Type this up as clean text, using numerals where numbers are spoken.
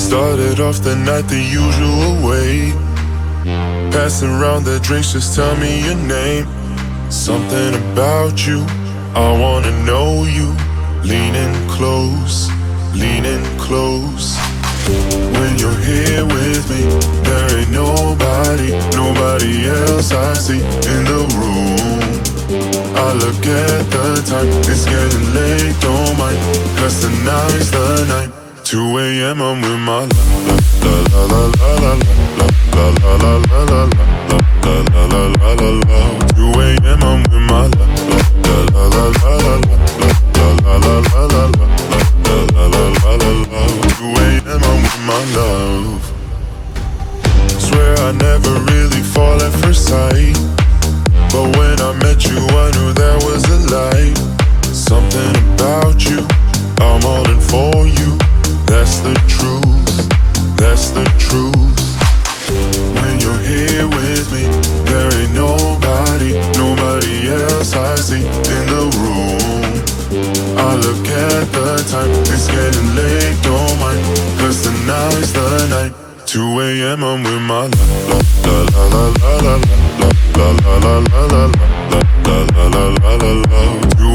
Started off the night the usual way, passing around the drinks, just tell me your name. Something about you, I wanna know you. Leaning close, leaning close. When you're here with me, there ain't nobody, nobody else I see in the room. I look at the time, it's getting late, don't mind, 'cause tonight's the night. 2 a.m. I'm with my la la la la la la la la la la la la la la la la. 2 a.m. I'm with my la la la la la la la la la la la la la la la la. 2 a.m. I'm with my love. Swear I never really fall at first sight, but when I met you I knew there was a light. Something about you, I'm all in for you. That's the truth, that's the truth. When you're here with me, there ain't nobody, nobody else I see in the room. I look at the time, it's getting late, don't mind, 'cause tonight's the night. 2 a.m. I'm with my la la la la la la la la la la la la la la la la la la.